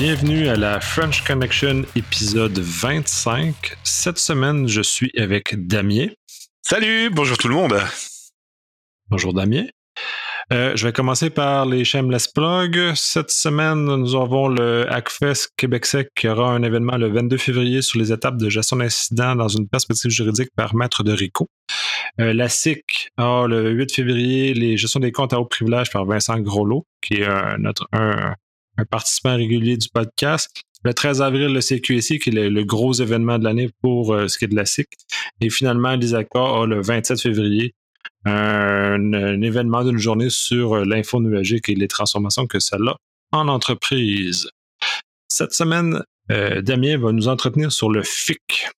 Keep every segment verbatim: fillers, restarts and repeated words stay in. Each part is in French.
Bienvenue à la French Connection épisode vingt-cinq. Cette semaine, je suis avec Damien. Salut, bonjour tout le monde. Bonjour Damien. Euh, je vais commencer par les shameless plugs. Cette semaine, nous avons le Hackfest Québec-Sec qui aura un événement le vingt-deux février sur les étapes de gestion d'incidents dans une perspective juridique par Maître de Rico. Euh, la S I C a le huit février les gestions des comptes à haut privilège par Vincent Groslot, qui est un, notre, un, un participant régulier du podcast. Le treize avril, le C Q S I, qui est le, le gros événement de l'année pour euh, ce qui est de la S I C. Et finalement, l'I S A C A a le vingt-sept février Un, un événement d'une journée sur l'info nuagique et les transformations que ça a en entreprise. Cette semaine, euh, Damien va nous entretenir sur le F I C.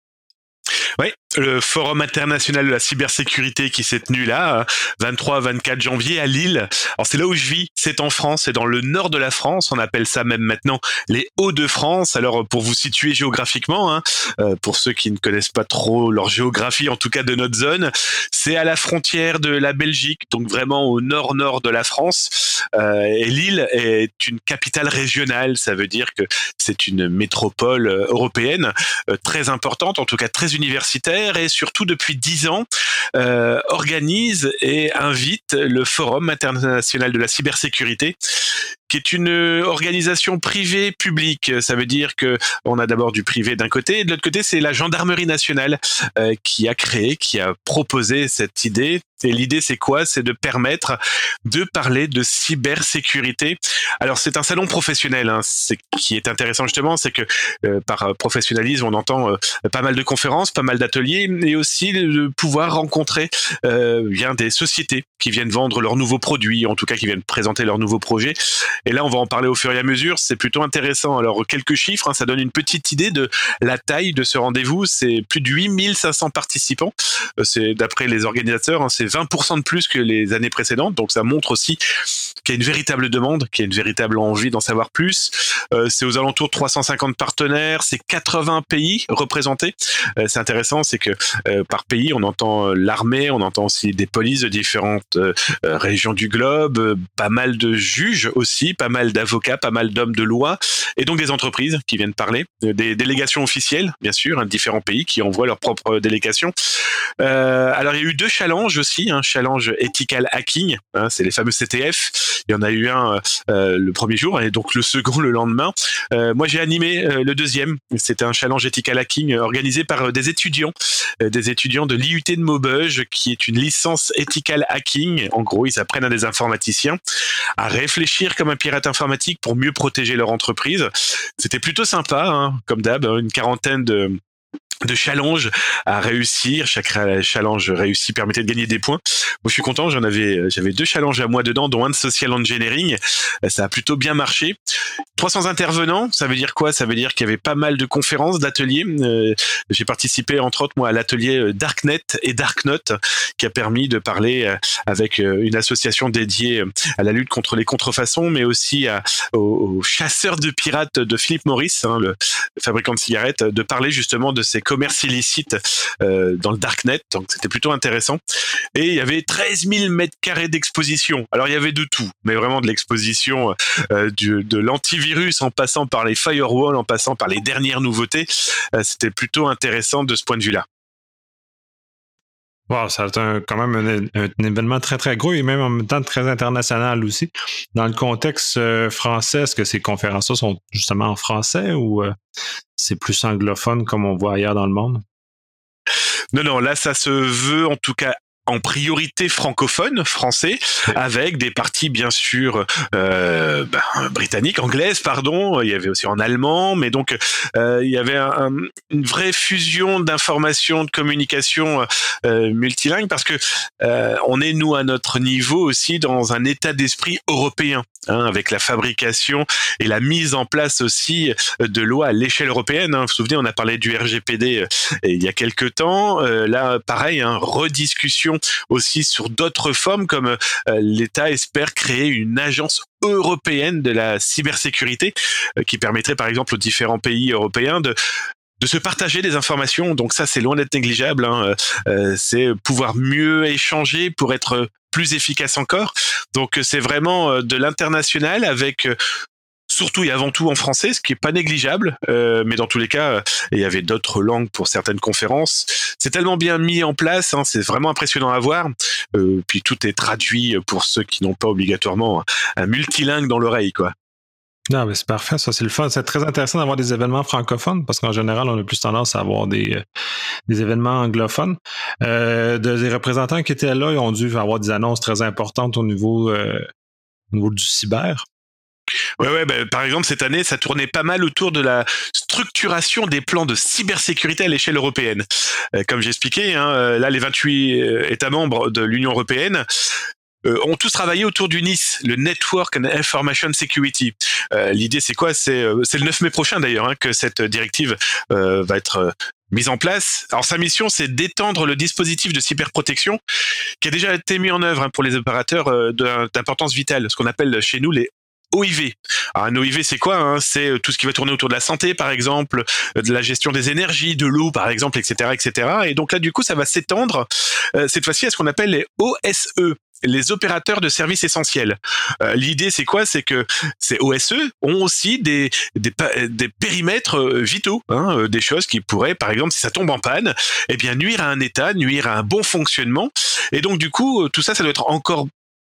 Oui, le Forum international de la cybersécurité qui s'est tenu là, vingt-trois à vingt-quatre janvier à Lille. Alors c'est là où je vis, c'est en France, c'est dans le nord de la France, on appelle ça même maintenant les Hauts-de-France. Alors pour vous situer géographiquement, hein, euh, pour ceux qui ne connaissent pas trop leur géographie, en tout cas de notre zone, c'est à la frontière de la Belgique, donc vraiment au nord-nord de la France. Euh, et Lille est une capitale régionale, ça veut dire que c'est une métropole européenne euh, très importante, en tout cas très universitaire, et surtout depuis dix ans euh, organise et invite le Forum international de la cybersécurité, qui est une organisation privée publique. Ça veut dire que on a d'abord du privé d'un côté, et de l'autre côté, c'est la gendarmerie nationale euh, qui a créé, qui a proposé cette idée. Et l'idée, c'est quoi? C'est de permettre de parler de cybersécurité. Alors, c'est un salon professionnel. Hein. C'est qui est intéressant justement, c'est que euh, par professionnalisme, on entend euh, pas mal de conférences, pas mal d'ateliers, et aussi de pouvoir rencontrer euh, bien des sociétés qui viennent vendre leurs nouveaux produits, en tout cas qui viennent présenter leurs nouveaux projets. Et là, on va en parler au fur et à mesure. C'est plutôt intéressant. Alors, quelques chiffres, hein, ça donne une petite idée de la taille de ce rendez-vous. C'est plus de huit mille cinq cents participants. Euh, c'est d'après les organisateurs, hein, c'est vingt pour cent de plus que les années précédentes. Donc, ça montre aussi qu'il y a une véritable demande, qu'il y a une véritable envie d'en savoir plus. Euh, c'est aux alentours de trois cent cinquante partenaires. C'est quatre-vingts pays représentés. Euh, c'est intéressant, c'est que euh, par pays, on entend euh, l'armée, on entend aussi des polices de différentes euh, régions du globe, euh, pas mal de juges aussi, pas mal d'avocats, pas mal d'hommes de loi, et donc des entreprises qui viennent parler, des délégations officielles, bien sûr, hein, différents pays qui envoient leurs propres délégations. Euh, alors, il y a eu deux challenges aussi, un hein, challenge ethical hacking, hein, c'est les fameux C T F. Il y en a eu un euh, le premier jour et donc le second le lendemain. Euh, moi, j'ai animé euh, le deuxième. C'était un challenge ethical hacking organisé par euh, des étudiants, euh, des étudiants de l'I U T de Maubeuge, qui est une licence ethical hacking. En gros, ils apprennent à des informaticiens à réfléchir comme un pirate informatique pour mieux protéger leur entreprise. C'était plutôt sympa, hein, comme d'hab, une quarantaine de de challenges à réussir. Chaque challenge réussi permettait de gagner des points. Moi, je suis content. J'en avais, j'avais deux challenges à moi dedans, dont un de social engineering. Ça a plutôt bien marché. trois cents intervenants. Ça veut dire quoi? Ça veut dire qu'il y avait pas mal de conférences, d'ateliers. Euh, j'ai participé, entre autres, moi, à l'atelier Darknet et Darknote, qui a permis de parler avec une association dédiée à la lutte contre les contrefaçons, mais aussi à, aux, aux chasseurs de pirates de Philip Morris, hein, le fabricant de cigarettes, de parler justement de ces commerce illicite euh, dans le Darknet, donc c'était plutôt intéressant. Et il y avait treize mille mètres carrés d'exposition. Alors il y avait de tout, mais vraiment de l'exposition euh, du, de l'antivirus en passant par les firewalls, en passant par les dernières nouveautés. Euh, c'était plutôt intéressant de ce point de vue-là. Wow, ça a été un, quand même un, un, un événement très, très gros et même en même temps très international aussi. Dans le contexte euh, français, est-ce que ces conférences-là sont justement en français ou euh, c'est plus anglophone comme on voit ailleurs dans le monde? Non, non, là, ça se veut en tout cas en priorité francophone, français, avec des parties bien sûr euh, ben, britanniques, anglaises, pardon. Il y avait aussi en allemand, mais donc euh, il y avait un, un, une vraie fusion d'informations, de communication euh, multilingue, parce que euh, on est nous à notre niveau aussi dans un état d'esprit européen, hein, avec la fabrication et la mise en place aussi de lois à l'échelle européenne. Hein. Vous vous souvenez, on a parlé du R G P D euh, il y a quelques temps. Euh, là, pareil, hein, rediscussion aussi sur d'autres formes, comme euh, l'État espère créer une agence européenne de la cybersécurité euh, qui permettrait par exemple aux différents pays européens de de se partager des informations. Donc ça, c'est loin d'être négligeable, hein. Euh, c'est pouvoir mieux échanger pour être plus efficace encore. Donc c'est vraiment de l'international avec surtout et avant tout en français, ce qui est pas négligeable, euh, mais dans tous les cas, il y avait d'autres langues pour certaines conférences. C'est tellement bien mis en place, hein, c'est vraiment impressionnant à voir. Euh, puis tout est traduit pour ceux qui n'ont pas obligatoirement un multilingue dans l'oreille, quoi. Non, mais c'est parfait, ça, c'est le fun. C'est très intéressant d'avoir des événements francophones parce qu'en général, on a plus tendance à avoir des, euh, des événements anglophones. Euh, de- des représentants qui étaient là, ils ont dû avoir des annonces très importantes au niveau, euh, au niveau du cyber. Ouais, ouais, bah, par exemple, cette année, ça tournait pas mal autour de la structuration des plans de cybersécurité à l'échelle européenne. Euh, comme j'ai expliqué, hein, euh, là, les vingt-huit euh, États membres de l'Union européenne euh, ont tous travaillé autour du N I S, le Network and Information Security. Euh, l'idée, c'est quoi? C'est, euh, c'est le neuf mai prochain, d'ailleurs, hein, que cette directive euh, va être euh, mise en place. Alors, sa mission, c'est d'étendre le dispositif de cyberprotection qui a déjà été mis en œuvre, hein, pour les opérateurs euh, d'importance vitale, ce qu'on appelle chez nous les O I V. Alors, un O I V, c'est quoi, hein? C'est tout ce qui va tourner autour de la santé, par exemple, de la gestion des énergies, de l'eau, par exemple, et cetera, et cetera. Et donc là, du coup, ça va s'étendre euh, cette fois-ci à ce qu'on appelle les O S E, les opérateurs de services essentiels. Euh, L'idée, c'est quoi? C'est que ces O S E ont aussi des, des, des périmètres vitaux, hein, des choses qui pourraient, par exemple, si ça tombe en panne, eh bien, nuire à un État, nuire à un bon fonctionnement. Et donc, du coup, tout ça, ça doit être encore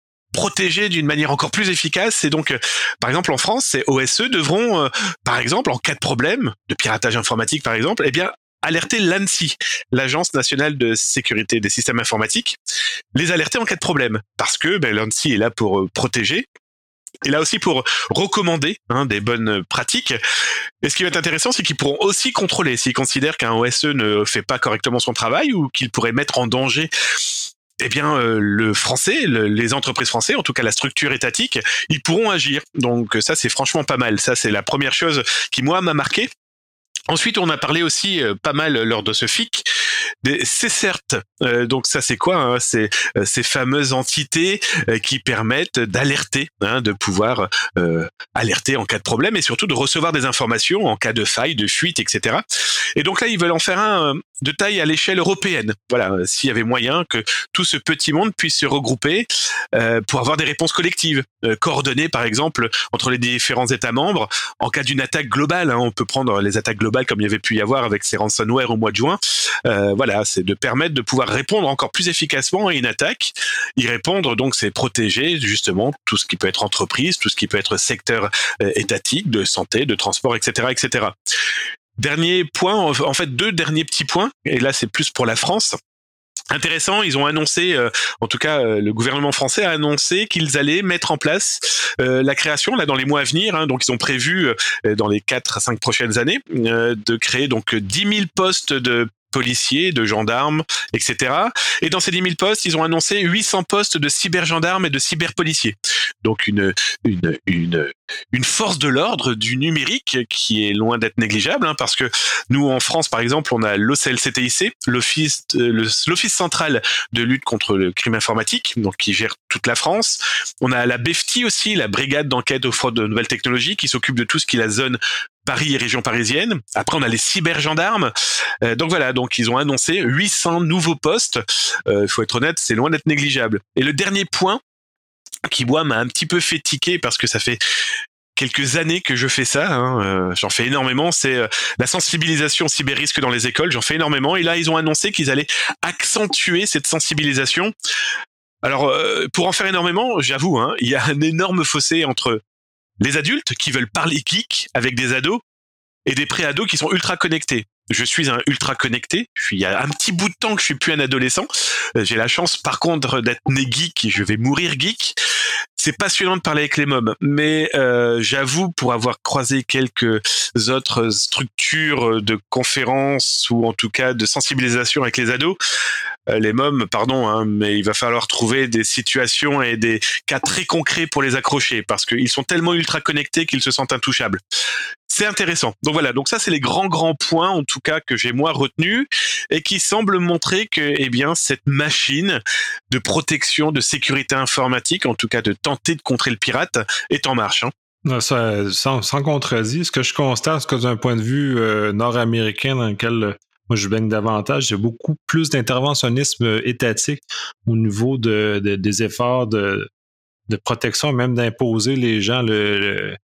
protégé d'une manière encore plus efficace. Et donc, euh, par exemple, en France, ces O S E devront, euh, par exemple, en cas de problème, de piratage informatique, par exemple, eh bien, alerter l'ANSSI, l'Agence nationale de sécurité des systèmes informatiques, les alerter en cas de problème. Parce que ben, l'ANSSI est là pour euh, protéger, et là aussi pour recommander, hein, des bonnes pratiques. Et ce qui va être intéressant, c'est qu'ils pourront aussi contrôler s'ils considèrent qu'un O S E ne fait pas correctement son travail ou qu'il pourrait mettre en danger, eh bien, euh, le français, le, les entreprises françaises, en tout cas la structure étatique, ils pourront agir. Donc ça, c'est franchement pas mal. Ça, c'est la première chose qui, moi, m'a marqué. Ensuite, on a parlé aussi euh, pas mal lors de ce F I C des C E C E R T. Euh, donc ça, c'est quoi, hein? C'est euh, ces fameuses entités euh, qui permettent d'alerter, hein, de pouvoir euh, alerter en cas de problème et surtout de recevoir des informations en cas de faille, de fuite, et cetera. Et donc là, ils veulent en faire un euh, de taille à l'échelle européenne. Voilà, euh, s'il y avait moyen que tout ce petit monde puisse se regrouper euh, pour avoir des réponses collectives, euh, coordonnées par exemple entre les différents États membres en cas d'une attaque globale. Hein, on peut prendre les attaques globales comme il y avait pu y avoir avec ces ransomware au mois de juin. Euh, voilà, c'est de permettre de pouvoir répondre encore plus efficacement à une attaque. Y répondre, donc, c'est protéger justement tout ce qui peut être entreprise, tout ce qui peut être secteur euh, étatique, de santé, de transport, et cetera, et cetera. Dernier point, en fait, deux derniers petits points, et là, c'est plus pour la France. Intéressant, ils ont annoncé, euh, en tout cas euh, le gouvernement français a annoncé qu'ils allaient mettre en place euh, la création là dans les mois à venir, hein, donc ils ont prévu euh, dans les quatre à cinq prochaines années euh, de créer donc dix mille postes de policiers, de gendarmes, et cetera. Et dans ces dix mille postes, ils ont annoncé huit cents postes de cybergendarmes et de cyberpoliciers. Donc une, une, une, une force de l'ordre du numérique qui est loin d'être négligeable, hein, parce que nous, en France, par exemple, on a l'O C L C T I C, l'Office, le, l'Office central de lutte contre le crime informatique, donc qui gère toute la France. On a la B F T I aussi, la Brigade d'enquête aux fraudes de nouvelles technologies, qui s'occupe de tout ce qui est la zone Paris et région parisienne. Après, on a les cybergendarmes. Euh, donc voilà, donc ils ont annoncé huit cents nouveaux postes. Il euh, faut être honnête, c'est loin d'être négligeable. Et le dernier point qui, moi, m'a un petit peu fait tiquer parce que ça fait quelques années que je fais ça, hein, euh, j'en fais énormément, c'est euh, la sensibilisation cyber-risque dans les écoles, j'en fais énormément. Et là, ils ont annoncé qu'ils allaient accentuer cette sensibilisation. Alors, euh, pour en faire énormément, j'avoue, hein, il y a un énorme fossé entre les adultes qui veulent parler geek avec des ados et des pré-ados qui sont ultra connectés. Je suis un ultra connecté. Je suis, il y a un petit bout de temps que je suis plus un adolescent. J'ai la chance, par contre, d'être né geek et je vais mourir geek. C'est passionnant de parler avec les mômes, mais euh, j'avoue, pour avoir croisé quelques autres structures de conférences ou en tout cas de sensibilisation avec les ados, euh, les mômes, pardon, hein, mais il va falloir trouver des situations et des cas très concrets pour les accrocher parce qu'ils sont tellement ultra connectés qu'ils se sentent intouchables. C'est intéressant. Donc voilà, donc ça c'est les grands grands points en tout cas que j'ai moi retenus et qui semblent montrer que eh bien cette machine de protection, de sécurité informatique, en tout cas de tenter de contrer le pirate, est en marche. Hein. Ça, sans, sans contredit, ce que je constate, c'est que d'un point de vue euh, nord-américain dans lequel euh, moi je baigne davantage, il y a beaucoup plus d'interventionnisme étatique au niveau de, de, des efforts de, de protection, même d'imposer les gens le, le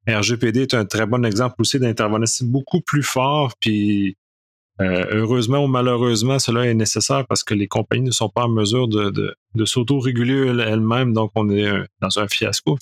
R G P D est un très bon exemple aussi d'intervenir beaucoup plus fort, puis euh, heureusement ou malheureusement, cela est nécessaire parce que les compagnies ne sont pas en mesure de, de, de s'auto-réguler elles-mêmes, donc on est dans un fiasco.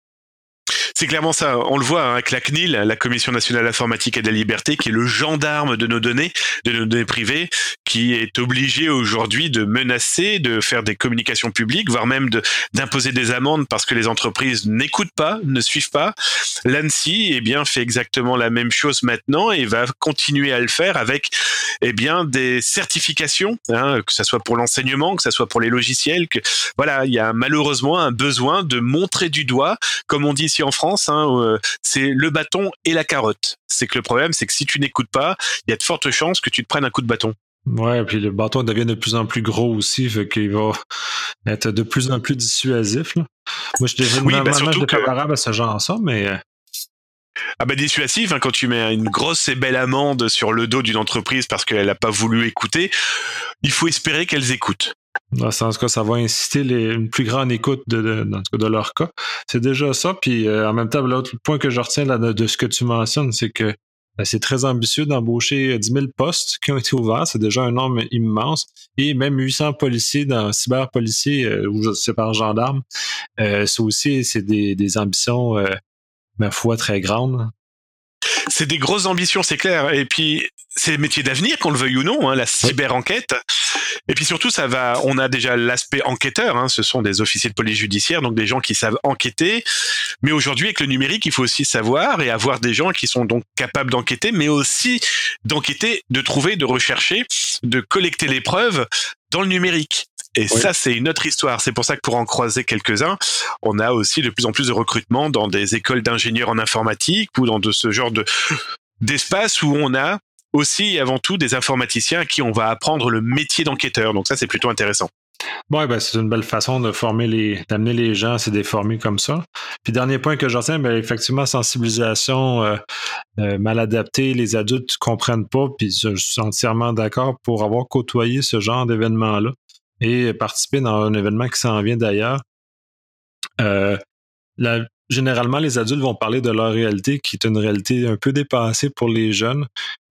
C'est clairement ça. On le voit hein, avec la C N I L, la Commission nationale de l'informatique et de la liberté, qui est le gendarme de nos données, de nos données privées, qui est obligé aujourd'hui de menacer, de faire des communications publiques, voire même de, d'imposer des amendes parce que les entreprises n'écoutent pas, ne suivent pas. L'ANSSI, eh bien, fait exactement la même chose maintenant et va continuer à le faire avec, eh bien, des certifications, hein, que ça soit pour l'enseignement, que ça soit pour les logiciels. Que voilà, il y a malheureusement un besoin de montrer du doigt, comme on dit ici en France. Hein, euh, c'est le bâton et la carotte. C'est que le problème, c'est que si tu n'écoutes pas, il y a de fortes chances que tu te prennes un coup de bâton. Ouais, puis le bâton devient de plus en plus gros aussi, fait qu'il va être de plus en plus dissuasif. Là. Moi, je suis oui, bah normalement je suis que... favorable à ce genre ça, mais ah bah dissuasif, hein, quand tu mets une grosse et belle amende sur le dos d'une entreprise parce qu'elle n'a pas voulu écouter, il faut espérer qu'elles écoutent. Dans ce cas, ça va inciter les, une plus grande écoute de, de, dans tout cas, de leur cas. C'est déjà ça. Puis euh, en même temps, l'autre point que je retiens là, de, de ce que tu mentionnes, c'est que ben, c'est très ambitieux d'embaucher dix mille postes qui ont été ouverts. C'est déjà un nombre immense. Et même huit cents policiers dans cyberpoliciers euh, ou c'est par gendarme. Euh, ça aussi, c'est des, des ambitions, euh, ma foi, très grandes. C'est des grosses ambitions, c'est clair. Et puis, c'est le métier d'avenir, qu'on le veuille ou non, hein, la cyber-enquête. Et puis surtout, ça va. On a déjà l'aspect enquêteur. Hein, ce sont des officiers de police judiciaire, donc des gens qui savent enquêter. Mais aujourd'hui, avec le numérique, il faut aussi savoir et avoir des gens qui sont donc capables d'enquêter, mais aussi d'enquêter, de trouver, de rechercher, de collecter les preuves dans le numérique. Et oui. Ça, c'est une autre histoire. C'est pour ça que pour en croiser quelques-uns, on a aussi de plus en plus de recrutement dans des écoles d'ingénieurs en informatique ou dans de ce genre de d'espace où on a aussi et avant tout des informaticiens à qui on va apprendre le métier d'enquêteur. Donc ça, c'est plutôt intéressant. Oui, ben c'est une belle façon de former les, d'amener les gens à se déformer comme ça. Puis dernier point que j'en tiens, ben effectivement, sensibilisation euh, euh, mal adaptée, les adultes ne comprennent pas, puis je suis entièrement d'accord pour avoir côtoyé ce genre d'événement-là et participer dans un événement qui s'en vient d'ailleurs. Euh, la, généralement, les adultes vont parler de leur réalité, qui est une réalité un peu dépassée pour les jeunes.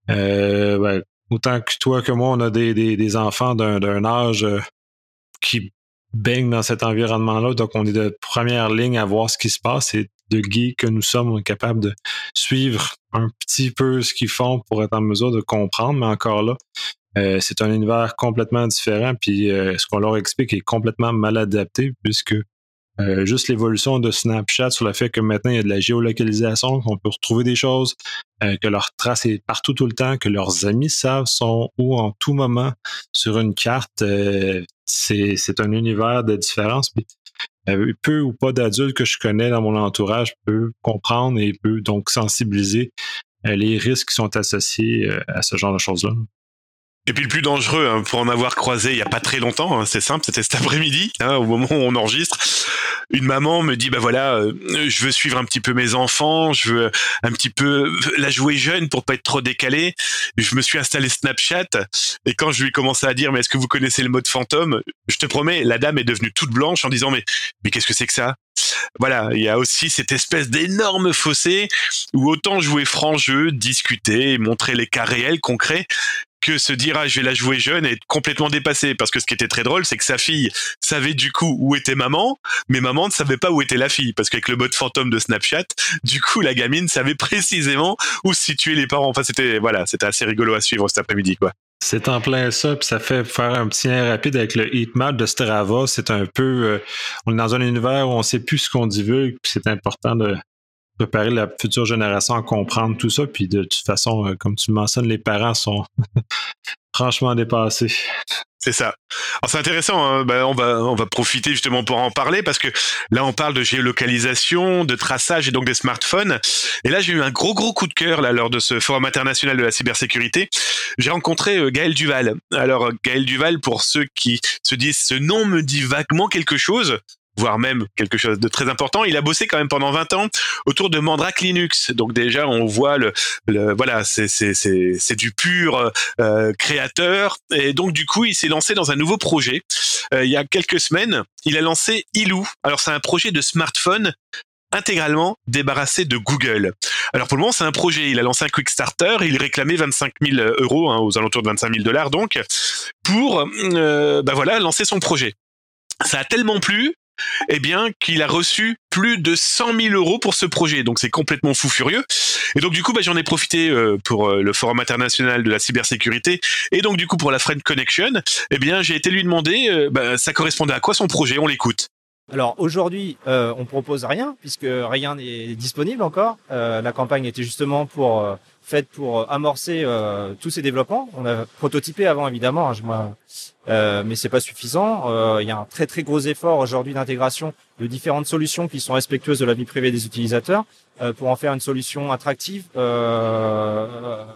Euh, ben, autant que toi que moi, on a des, des, des enfants d'un, d'un âge euh, qui baignent dans cet environnement-là, donc on est de première ligne à voir ce qui se passe, et de geeks que nous sommes, on est capable de suivre un petit peu ce qu'ils font pour être en mesure de comprendre, mais encore là, euh, c'est un univers complètement différent, puis euh, ce qu'on leur explique est complètement mal adapté, puisque Euh, juste l'évolution de Snapchat sur le fait que maintenant il y a de la géolocalisation, qu'on peut retrouver des choses, euh, que leur trace est partout tout le temps, que leurs amis savent sont où en tout moment sur une carte. Euh, c'est, c'est un univers de différence. Puis, euh, peu ou pas d'adultes que je connais dans mon entourage peuvent comprendre et peuvent donc sensibiliser euh, les risques qui sont associés euh, à ce genre de choses-là. Et puis le plus dangereux, hein, pour en avoir croisé il y a pas très longtemps, hein, c'est simple, c'était cet après-midi, hein, au moment où on enregistre, une maman me dit bah voilà, euh, je veux suivre un petit peu mes enfants, je veux un petit peu la jouer jeune pour pas être trop décalé. Je me suis installé Snapchat et quand je lui ai commencé à dire mais est-ce que vous connaissez le mode fantôme, je te promets, la dame est devenue toute blanche en disant mais mais qu'est-ce que c'est que ça? Voilà, il y a aussi cette espèce d'énorme fossé où autant jouer franc jeu, discuter, montrer les cas réels, concrets, que se dire ah je vais la jouer jeune et être complètement dépassé, parce que ce qui était très drôle c'est que sa fille savait du coup où était maman, mais maman ne savait pas où était la fille, parce qu'avec le mode fantôme de Snapchat, du coup la gamine savait précisément où se situaient les parents. Enfin c'était voilà, c'était assez rigolo à suivre cet après-midi quoi. C'est en plein ça, puis ça fait faire un petit lien rapide avec le heatmap de Strava. C'est un peu, euh, on est dans un univers où on ne sait plus ce qu'on divulgue, puis c'est important de préparer la future génération à comprendre tout ça. Puis de toute façon, euh, comme tu le mentionnes, les parents sont franchement dépassés. C'est ça. Alors c'est intéressant, hein. Ben, on va on va profiter justement pour en parler, parce que là on parle de géolocalisation, de traçage et donc des smartphones. Et là j'ai eu un gros gros coup de cœur là lors de ce forum international de la cybersécurité. J'ai rencontré euh, Gaël Duval. Alors Gaël Duval, pour ceux qui se disent ce nom me dit vaguement quelque chose, voire même quelque chose de très important. Il a bossé quand même pendant vingt ans autour de Mandrake Linux. Donc déjà, on voit le, le voilà, c'est c'est c'est c'est du pur euh, créateur. Et donc du coup, il s'est lancé dans un nouveau projet. Euh, il y a quelques semaines, il a lancé Ilou. Alors c'est un projet de smartphone intégralement débarrassé de Google. Alors pour le moment, c'est un projet. Il a lancé un Quickstarter, il réclamait vingt-cinq mille euros, hein, aux alentours de vingt-cinq mille dollars donc, pour euh, bah voilà, lancer son projet. Ça a tellement plu, eh bien, qu'il a reçu plus de cent mille euros pour ce projet. Donc c'est complètement fou furieux. Et donc du coup, bah, j'en ai profité euh, pour euh, le Forum international de la cybersécurité et donc du coup pour la Friend Connection. Eh bien, j'ai été lui demander, euh, bah, ça correspondait à quoi son projet. On l'écoute. Alors aujourd'hui, euh, on propose rien puisque rien n'est disponible encore. Euh, la campagne était justement pour euh, faite pour amorcer euh, tous ces développements. On a prototypé avant évidemment, hein, je, moi, euh, mais c'est pas suffisant. Euh, il y a un très très gros effort aujourd'hui d'intégration de différentes solutions qui sont respectueuses de la vie privée des utilisateurs euh, pour en faire une solution attractive, euh,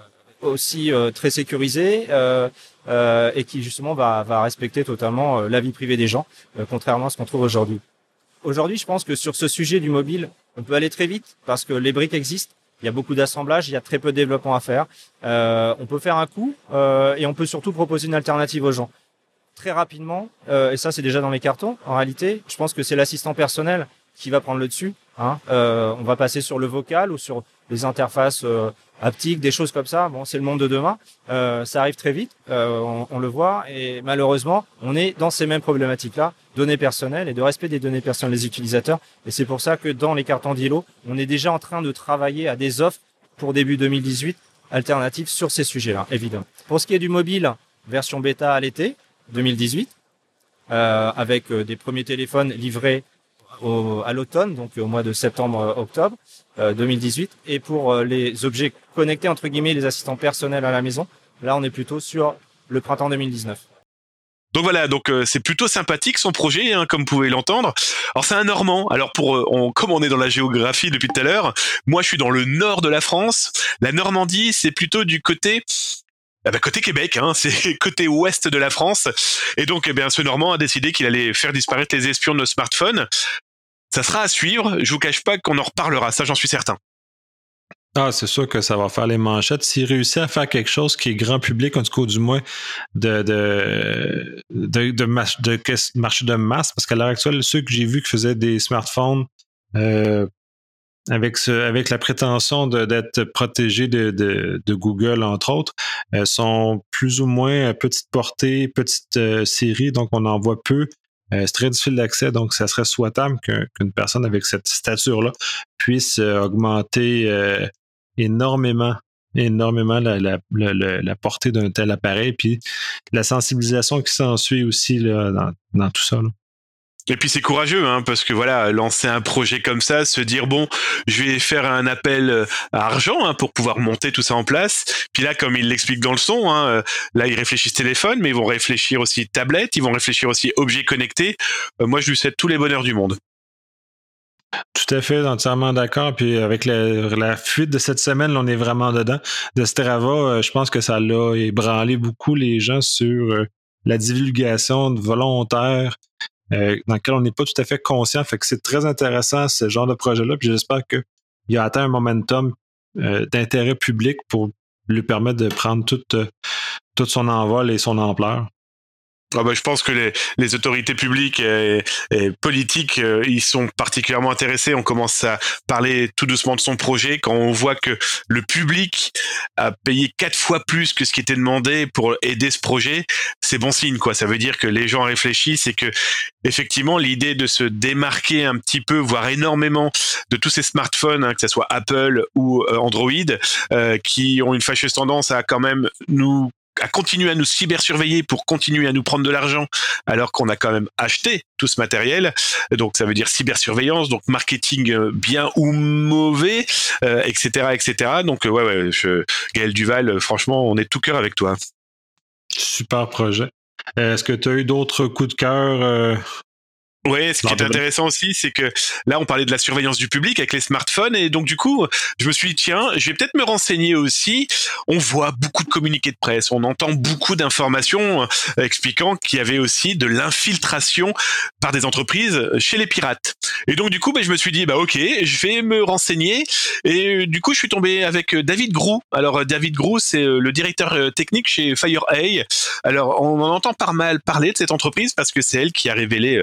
aussi euh, très sécurisée. Euh, Euh, et qui justement va, va respecter totalement euh, la vie privée des gens, euh, contrairement à ce qu'on trouve aujourd'hui. Aujourd'hui, je pense que sur ce sujet du mobile, on peut aller très vite parce que les briques existent. Il y a beaucoup d'assemblage, il y a très peu de développement à faire. Euh, on peut faire un coup euh, et on peut surtout proposer une alternative aux gens. Très rapidement, euh, et ça c'est déjà dans les cartons, en réalité, je pense que c'est l'assistant personnel qui va prendre le dessus. Hein. Euh, on va passer sur le vocal ou sur les interfaces euh, haptiques, des choses comme ça. Bon, c'est le monde de demain. Euh, ça arrive très vite, euh, on, on le voit, et malheureusement, on est dans ces mêmes problématiques-là, données personnelles et de respect des données personnelles des utilisateurs. Et c'est pour ça que dans les cartons d'I L O, on est déjà en train de travailler à des offres pour début deux mille dix-huit alternatives sur ces sujets-là, évidemment. Pour ce qui est du mobile, version bêta à l'été deux mille dix-huit, euh, avec euh, des premiers téléphones livrés au, à l'automne, donc au mois de septembre-octobre euh, deux mille dix-huit. Et pour euh, les objets connectés, entre guillemets, les assistants personnels à la maison, là, on est plutôt sur le printemps deux mille dix-neuf. Donc voilà, donc euh, c'est plutôt sympathique son projet, hein, comme vous pouvez l'entendre. Alors c'est un Normand. Alors pour, euh, on, comme on est dans la géographie depuis tout à l'heure, moi je suis dans le nord de la France. La Normandie, c'est plutôt du côté Ah bah côté Québec, hein, c'est côté ouest de la France. Et donc, eh bien, ce Normand a décidé qu'il allait faire disparaître les espions de nos smartphones. Ça sera à suivre. Je vous cache pas qu'on en reparlera, ça j'en suis certain. Ah, c'est sûr que ça va faire les manchettes. S'il réussit à faire quelque chose qui est grand public, en tout cas du moins de, de, de, de, marché, de marché de masse, parce qu'à l'heure actuelle, ceux que j'ai vus qui faisaient des smartphones euh, avec ce, avec la prétention de, d'être protégés de, de, de Google, entre autres, euh, sont plus ou moins à petite portée, petite euh, série, donc on en voit peu. Euh, c'est très difficile d'accès, donc ça serait souhaitable qu'un, qu'une personne avec cette stature-là puisse euh, augmenter euh, énormément, énormément la, la, la, la portée d'un tel appareil, puis la sensibilisation qui s'ensuit aussi là, dans, dans tout ça. Là. Et puis c'est courageux, hein, parce que voilà, lancer un projet comme ça, se dire bon, je vais faire un appel à argent hein, pour pouvoir monter tout ça en place. Puis là, comme il l'explique dans le son, hein, là ils réfléchissent téléphone, mais ils vont réfléchir aussi tablette, ils vont réfléchir aussi objets connectés. Euh, moi, je lui souhaite tous les bonheurs du monde. Tout à fait, entièrement d'accord. Puis avec la, la fuite de cette semaine, là, on est vraiment dedans. De Strava, euh, je pense que ça l'a ébranlé beaucoup les gens sur euh, la divulgation volontaire euh, dans lequel on n'est pas tout à fait conscient. Fait que c'est très intéressant ce genre de projet-là. Puis j'espère qu'il a atteint un momentum euh, d'intérêt public pour lui permettre de prendre toute, euh, tout son envol et son ampleur. Ah bah, je pense que les, les autorités publiques et, et politiques, euh, ils sont particulièrement intéressés. On commence à parler tout doucement de son projet. Quand on voit que le public a payé quatre fois plus que ce qui était demandé pour aider ce projet, c'est bon signe, quoi. Ça veut dire que les gens réfléchissent et que, effectivement, l'idée de se démarquer un petit peu, voire énormément, de tous ces smartphones, hein, que ce soit Apple ou euh, Android, euh, qui ont une fâcheuse tendance à quand même nous à continuer à nous cybersurveiller pour continuer à nous prendre de l'argent alors qu'on a quand même acheté tout ce matériel. Donc ça veut dire cybersurveillance, donc marketing bien ou mauvais, euh, et cetera, et cetera. Donc ouais, ouais, je, Gaël Duval, franchement, on est tout cœur avec toi. Super projet. Est-ce que tu as eu d'autres coups de cœur euh... Oui, ce qui est intéressant aussi, c'est que là, on parlait de la surveillance du public avec les smartphones, et donc du coup, je me suis dit, tiens, je vais peut-être me renseigner aussi. On voit beaucoup de communiqués de presse, on entend beaucoup d'informations euh, expliquant qu'il y avait aussi de l'infiltration par des entreprises chez les pirates. Et donc du coup, bah, je me suis dit, bah ok, je vais me renseigner, et du coup, je suis tombé avec David Grou. Alors David Grou, c'est le directeur technique chez FireEye. Alors on en entend pas mal parler de cette entreprise parce que c'est elle qui a révélé euh,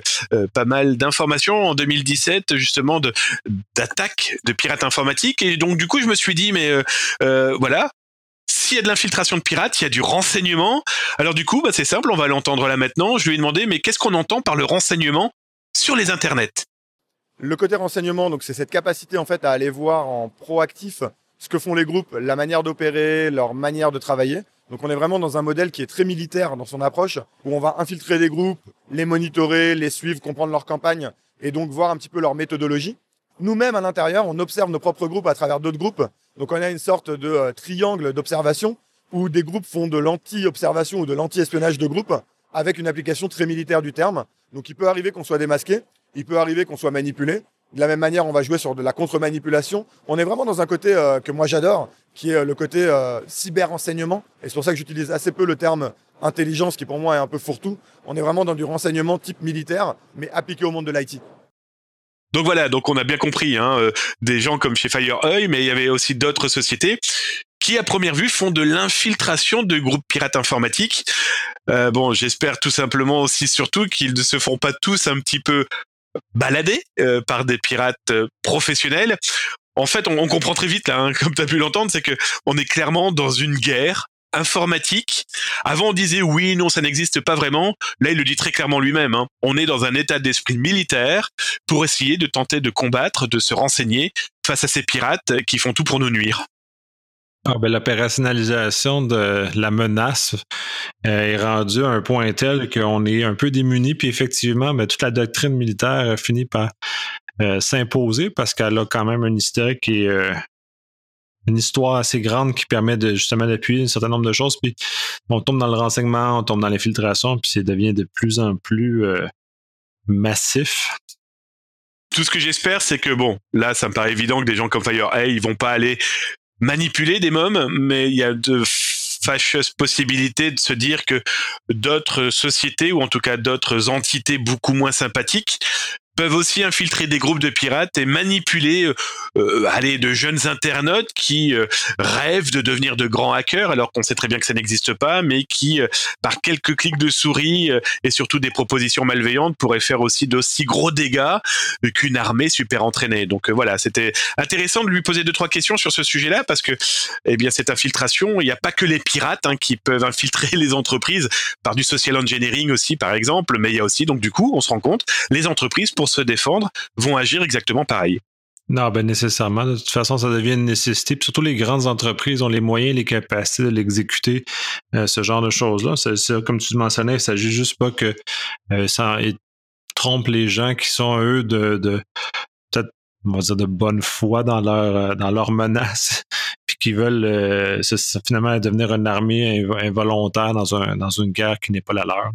pas mal d'informations en deux mille dix-sept, justement, de, d'attaques de pirates informatiques. Et donc, du coup, je me suis dit, mais euh, euh, voilà, s'il y a de l'infiltration de pirates, il y a du renseignement. Alors du coup, bah, c'est simple, on va l'entendre là maintenant. Je lui ai demandé, mais qu'est-ce qu'on entend par le renseignement sur les internets ? Le côté renseignement, donc c'est cette capacité en fait à aller voir en proactif ce que font les groupes, la manière d'opérer, leur manière de travailler. Donc on est vraiment dans un modèle qui est très militaire dans son approche, où on va infiltrer des groupes, les monitorer, les suivre, comprendre leur campagne et donc voir un petit peu leur méthodologie. Nous-mêmes à l'intérieur, on observe nos propres groupes à travers d'autres groupes. Donc on a une sorte de euh, triangle d'observation où des groupes font de l'anti-observation ou de l'anti-espionnage de groupe avec une application très militaire du terme. Donc il peut arriver qu'on soit démasqué, il peut arriver qu'on soit manipulé. De la même manière, on va jouer sur de la contre-manipulation. On est vraiment dans un côté euh, que moi j'adore, qui est le côté euh, cyber-renseignement. Et c'est pour ça que j'utilise assez peu le terme intelligence, qui pour moi est un peu fourre-tout. On est vraiment dans du renseignement type militaire, mais appliqué au monde de l'I T. Donc voilà, donc on a bien compris, hein, euh, des gens comme chez FireEye, mais il y avait aussi d'autres sociétés qui, à première vue, font de l'infiltration de groupes pirates informatiques. Euh, bon, j'espère tout simplement aussi, surtout, qu'ils ne se font pas tous un petit peu balader euh, par des pirates euh, professionnels. En fait, on, on comprend très vite, là, hein, comme tu as pu l'entendre, c'est que on est clairement dans une guerre informatique. Avant, on disait oui, non, ça n'existe pas vraiment. Là, il le dit très clairement lui-même. Hein. On est dans un état d'esprit militaire pour essayer de tenter de combattre, de se renseigner face à ces pirates qui font tout pour nous nuire. Ah ben, l'opérationnalisation de la menace euh, est rendue à un point tel qu'on est un peu démuni, puis effectivement, ben, toute la doctrine militaire finit par euh, s'imposer parce qu'elle a quand même un historique et euh, une histoire assez grande qui permet de justement d'appuyer un certain nombre de choses. Puis on tombe dans le renseignement, on tombe dans l'infiltration, puis ça devient de plus en plus euh, massif. Tout ce que j'espère, c'est que bon, là, ça me paraît évident que des gens comme FireEye, ils vont pas aller manipuler des mômes, mais il y a de fâcheuses possibilités de se dire que d'autres sociétés, ou en tout cas d'autres entités beaucoup moins sympathiques, peuvent aussi infiltrer des groupes de pirates et manipuler euh, allez, de jeunes internautes qui euh, rêvent de devenir de grands hackers, alors qu'on sait très bien que ça n'existe pas, mais qui, euh, par quelques clics de souris euh, et surtout des propositions malveillantes, pourraient faire aussi d'aussi gros dégâts qu'une armée super entraînée. Donc euh, voilà, c'était intéressant de lui poser deux, trois questions sur ce sujet-là, parce que eh bien, cette infiltration, il n'y a pas que les pirates hein, qui peuvent infiltrer les entreprises par du social engineering aussi, par exemple, mais il y a aussi, donc du coup, on se rend compte, les entreprises, pour se défendre, vont agir exactement pareil. Non, ben nécessairement. De toute façon, ça devient une nécessité. Puis surtout, les grandes entreprises ont les moyens, les capacités de l'exécuter, euh, ce genre de choses-là. C'est, c'est, comme tu le mentionnais, il ne s'agit juste pas que euh, ça trompe les gens qui sont, eux, de, de peut-être, on va dire, de bonne foi dans leur, dans leurs menaces, puis qui veulent euh, c'est, c'est finalement devenir une armée involontaire dans, un, dans une guerre qui n'est pas la leur.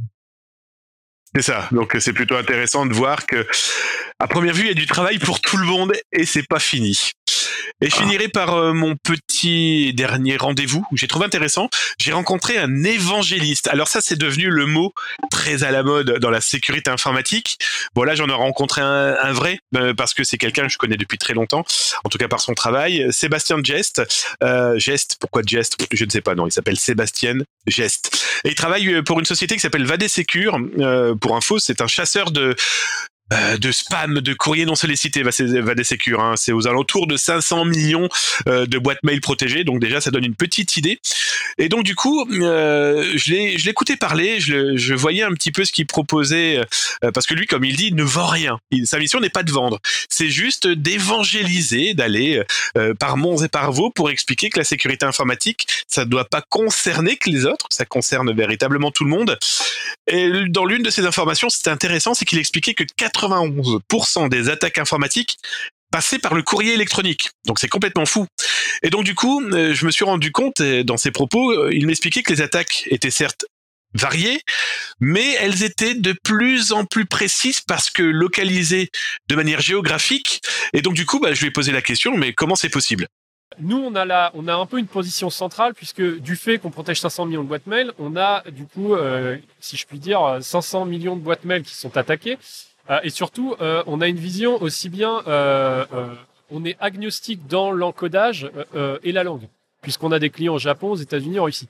C'est ça. Donc c'est plutôt intéressant de voir que, à première vue, il y a du travail pour tout le monde et c'est pas fini. Et je finirai par euh, mon petit dernier rendez-vous que j'ai trouvé intéressant. J'ai rencontré un évangéliste. Alors ça, c'est devenu le mot très à la mode dans la sécurité informatique. Bon là, j'en ai rencontré un, un vrai euh, parce que c'est quelqu'un que je connais depuis très longtemps, en tout cas par son travail. Sébastien Gest. Euh, Gest, pourquoi Gest ? Je ne sais pas, non, il s'appelle Sébastien Gest. Et il travaille pour une société qui s'appelle Vadesecure. Euh, pour info, c'est un chasseur de... Euh, de spam, de courrier non sollicité, Vadesecure, hein. C'est aux alentours de cinq cents millions euh, de boîtes mail protégées, donc déjà ça donne une petite idée. Et donc du coup, euh, je, l'ai, je l'écoutais parler, je, je voyais un petit peu ce qu'il proposait, euh, parce que lui, comme il dit, il ne vend rien. Il, sa mission n'est pas de vendre, c'est juste d'évangéliser, d'aller euh, par monts et par vaux pour expliquer que la sécurité informatique, ça ne doit pas concerner que les autres, ça concerne véritablement tout le monde. Et dans l'une de ces informations, c'était intéressant, c'est qu'il expliquait que quatre-vingt-onze pour cent des attaques informatiques passaient par le courrier électronique. Donc c'est complètement fou. Et donc du coup, je me suis rendu compte, dans ses propos, il m'expliquait que les attaques étaient certes variées, mais elles étaient de plus en plus précises parce que localisées de manière géographique. Et donc du coup, bah, je lui ai posé la question, mais comment c'est possible ? Nous, on a, la, on a un peu une position centrale puisque du fait qu'on protège cinq cents millions de boîtes mail, on a du coup, euh, si je puis dire, cinq cents millions de boîtes mail qui sont attaquées. Euh, et surtout, euh, on a une vision aussi bien, euh, euh, on est agnostique dans l'encodage euh, et la langue, puisqu'on a des clients au Japon, aux États-Unis, en Russie.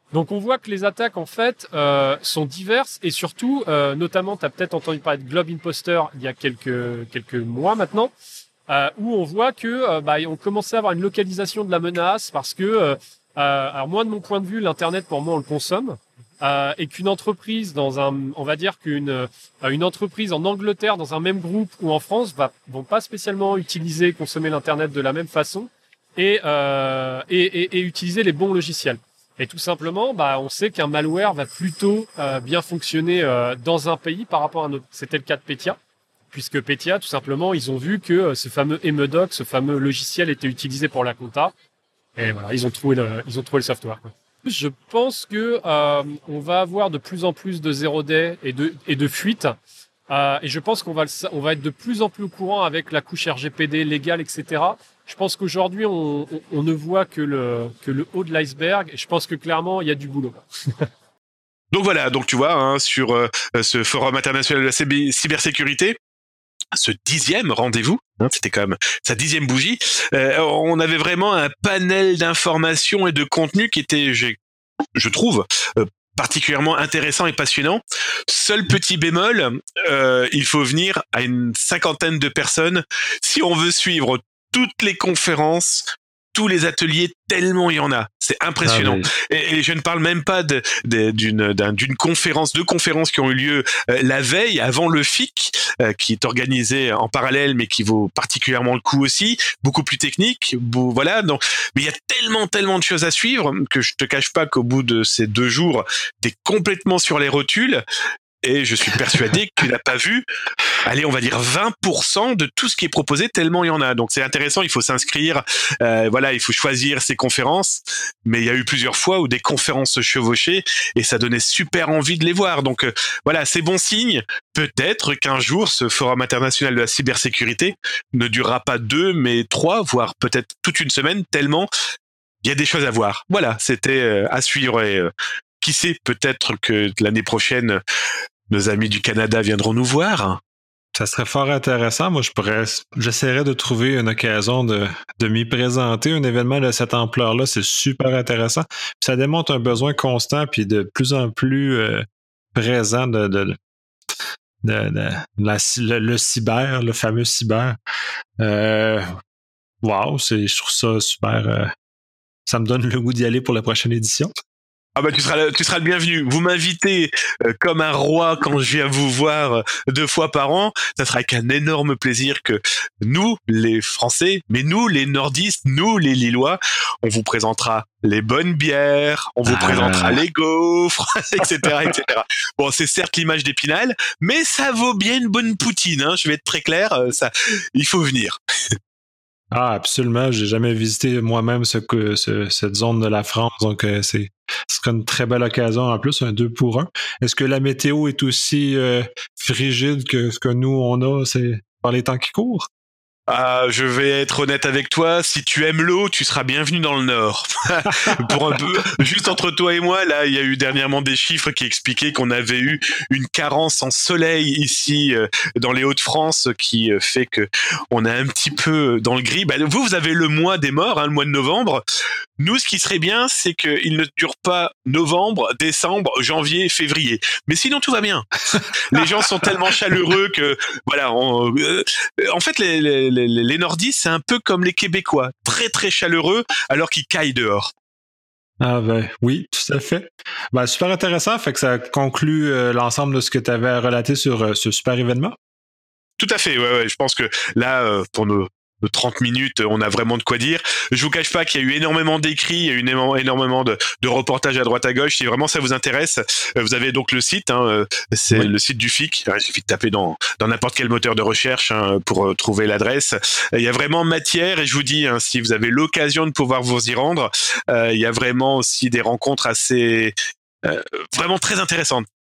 Donc on voit que les attaques en fait euh, sont diverses et surtout, euh, notamment, tu as peut-être entendu parler de Globe Imposter il y a quelques quelques mois maintenant, euh, où on voit que euh, bah, on commençait à avoir une localisation de la menace parce que, euh, euh, alors moi de mon point de vue, l'internet pour moi on le consomme euh, et qu'une entreprise dans un, on va dire qu'une euh, une entreprise en Angleterre dans un même groupe ou en France va vont pas spécialement utiliser consommer l'internet de la même façon et euh, et, et, et utiliser les bons logiciels. Et tout simplement, bah, on sait qu'un malware va plutôt euh, bien fonctionner euh, dans un pays par rapport à un autre. C'était le cas de Petya, puisque Petya, tout simplement, ils ont vu que euh, ce fameux Emedoc, ce fameux logiciel, était utilisé pour la compta. Et voilà, ils ont trouvé le, ils ont trouvé le software, quoi. Je pense que euh, on va avoir de plus en plus de zero day et de et de fuites. Euh, et je pense qu'on va le, on va être de plus en plus au courant avec la couche R G P D légale, et cetera. Je pense qu'aujourd'hui, on, on, on ne voit que le, que le haut de l'iceberg. Et je pense que clairement, il y a du boulot. Donc voilà, donc tu vois, hein, sur euh, ce forum international de la cyber- cybersécurité, ce dixième rendez-vous, hein, c'était quand même sa dixième bougie, euh, on avait vraiment un panel d'informations et de contenu qui était, j'ai, je trouve, euh, particulièrement intéressant et passionnant. Seul petit bémol, euh, il faut venir à une cinquantaine de personnes si on veut suivre toutes les conférences, tous les ateliers, tellement il y en a. C'est impressionnant. Ah, oui. et, et je ne parle même pas de, de, d'une, d'un, d'une conférence, deux conférences qui ont eu lieu euh, la veille, avant le F I C, euh, qui est organisé en parallèle, mais qui vaut particulièrement le coup aussi, beaucoup plus technique. Beau, voilà. Donc, mais il y a tellement, tellement de choses à suivre que je te cache pas qu'au bout de ces deux jours, t'es complètement sur les rotules. Et je suis persuadé que tu n'as pas vu, allez, on va dire vingt pour cent de tout ce qui est proposé, tellement il y en a. Donc c'est intéressant, il faut s'inscrire, euh, voilà, il faut choisir ses conférences. Mais il y a eu plusieurs fois où des conférences se chevauchaient et ça donnait super envie de les voir. Donc euh, voilà, c'est bon signe. Peut-être qu'un jour, ce forum international de la cybersécurité ne durera pas deux, mais trois, voire peut-être toute une semaine, tellement il y a des choses à voir. Voilà, c'était euh, à suivre et euh, qui sait, peut-être que l'année prochaine, nos amis du Canada viendront nous voir. Ça serait fort intéressant. Moi, je pourrais, j'essaierais de trouver une occasion de, de m'y présenter. Un événement de cette ampleur-là, c'est super intéressant. Puis ça démontre un besoin constant puis de plus en plus euh, présent de, de, de, de, de la, le, le cyber, le fameux cyber. Euh, wow, c'est, je trouve ça super. Euh, ça me donne le goût d'y aller pour la prochaine édition. Ah bah tu seras tu seras le bienvenu. Vous m'invitez euh, comme un roi quand je viens vous voir euh, deux fois par an. Ça sera avec un énorme plaisir que nous, les Français, mais nous, les Nordistes, nous, les Lillois, on vous présentera les bonnes bières, on vous ah. présentera les gaufres, et cetera, et cetera. Bon, c'est certes l'image d'Épinal, mais ça vaut bien une bonne poutine. Hein, je vais être très clair. Ça, il faut venir. Ah, absolument. J'ai jamais visité moi-même ce, ce, cette zone de la France, donc euh, c'est ce sera une très belle occasion en plus, un deux pour un. Est-ce que la météo est aussi euh, frigide que ce que nous on a, c'est par les temps qui courent? Ah, je vais être honnête avec toi, si tu aimes l'eau, tu seras bienvenu dans le Nord. Pour un peu, juste entre toi et moi, là, il y a eu dernièrement des chiffres qui expliquaient qu'on avait eu une carence en soleil ici euh, dans les Hauts-de-France qui euh, fait que on est un petit peu dans le gris. Bah, vous, vous avez le mois des morts, hein, le mois de novembre. Nous, ce qui serait bien, c'est qu'il ne dure pas novembre, décembre, janvier, février. Mais sinon, tout va bien. Les gens sont tellement chaleureux que, voilà, on, euh, en fait, les, les, les, les nordistes, c'est un peu comme les Québécois. Très, très chaleureux, alors qu'ils caillent dehors. Ah ben oui, tout à fait. Ben, super intéressant, fait que ça conclut euh, l'ensemble de ce que tu avais à relater sur euh, ce super événement. Tout à fait, ouais, ouais. Je pense que là, euh, pour nos de trente minutes, on a vraiment de quoi dire. Je vous cache pas qu'il y a eu énormément d'écrits, il y a eu énormément de, de reportages à droite à gauche. Si vraiment ça vous intéresse, vous avez donc le site, hein, c'est oui. le site du F I C. Il suffit de taper dans dans n'importe quel moteur de recherche hein, pour trouver l'adresse. Il y a vraiment matière et je vous dis, hein, si vous avez l'occasion de pouvoir vous y rendre, euh, il y a vraiment aussi des rencontres assez euh, vraiment très intéressantes.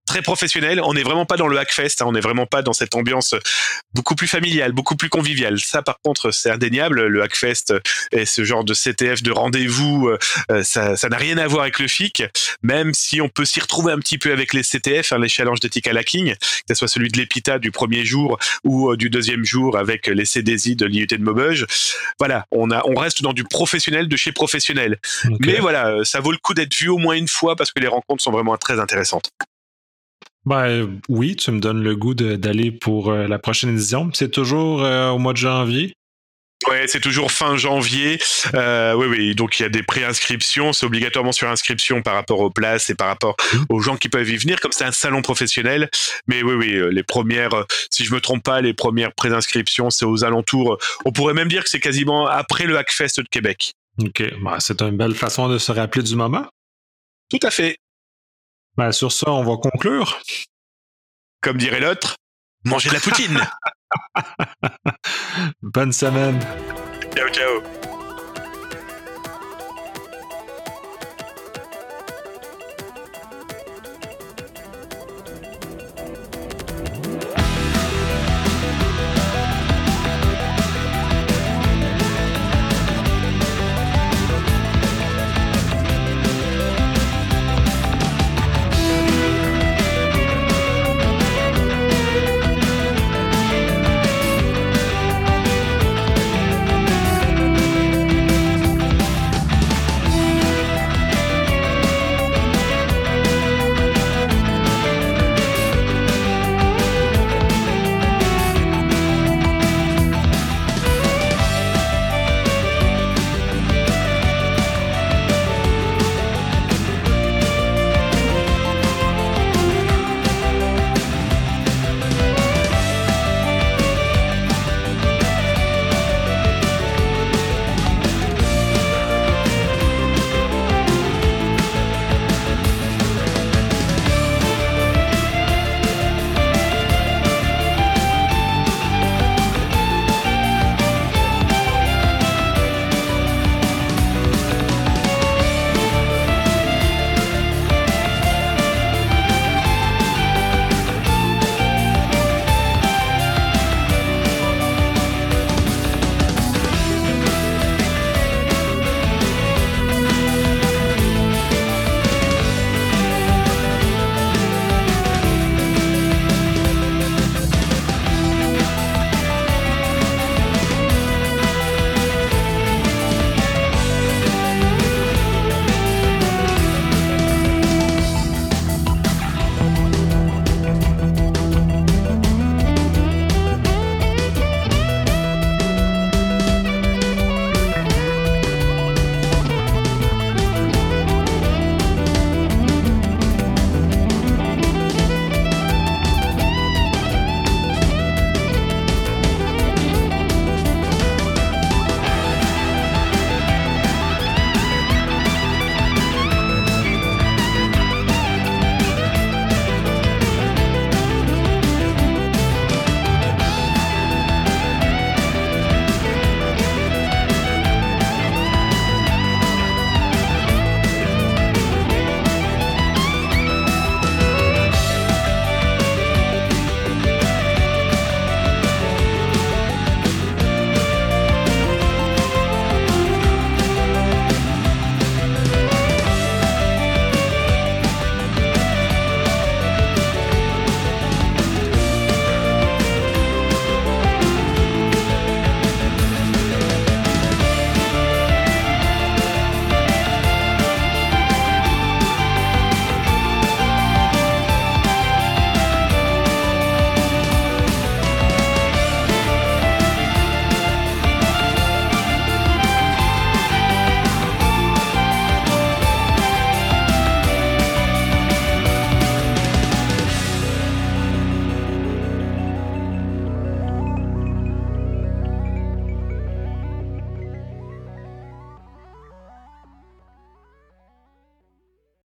très professionnel. On n'est vraiment pas dans le Hackfest, hein, on n'est vraiment pas dans cette ambiance beaucoup plus familiale, beaucoup plus conviviale. Ça, par contre, c'est indéniable. Le Hackfest et ce genre de C T F de rendez-vous, euh, ça, ça n'a rien à voir avec le F I C, même si on peut s'y retrouver un petit peu avec les C T F, hein, les challenges d'ethical hacking, que ce soit celui de l'EPITA du premier jour ou euh, du deuxième jour avec les C D Z de l'I U T de Maubeuge. Voilà, on a, on reste dans du professionnel de chez professionnel. Okay. Mais voilà, ça vaut le coup d'être vu au moins une fois parce que les rencontres sont vraiment très intéressantes. Ben oui, tu me donnes le goût de, d'aller pour euh, la prochaine édition. C'est toujours euh, au mois de janvier. Ouais, c'est toujours fin janvier. Euh, oui, oui. Donc il y a des pré-inscriptions. C'est obligatoirement sur inscription par rapport aux places et par rapport aux gens qui peuvent y venir, comme c'est un salon professionnel. Mais oui, oui, les premières, si je me trompe pas, les premières pré-inscriptions, c'est aux alentours. On pourrait même dire que c'est quasiment après le Hackfest de Québec. Ok, ben, c'est une belle façon de se rappeler du moment. Tout à fait. Ben, sur ça, on va conclure. Comme dirait l'autre, mangez la poutine. Bonne semaine. Ciao, ciao.